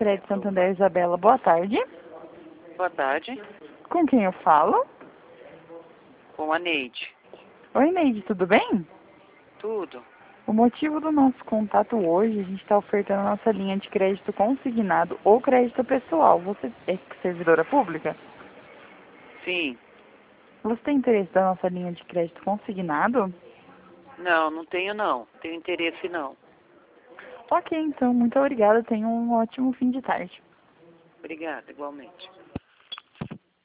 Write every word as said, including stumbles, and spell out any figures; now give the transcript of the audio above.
Crédito Santander, Isabela, boa tarde. Boa tarde, Com quem eu falo? com a Neide. Oi, Neide, tudo bem? Tudo? O motivo do nosso contato hoje, a gente está ofertando a nossa linha de crédito consignado ou crédito pessoal. Você é servidora pública? Sim. Você tem interesse da nossa linha de crédito consignado? Não, não tenho não. Tenho interesse não. Ok, então, muito obrigada. Tenha um ótimo fim de tarde. Obrigada, igualmente.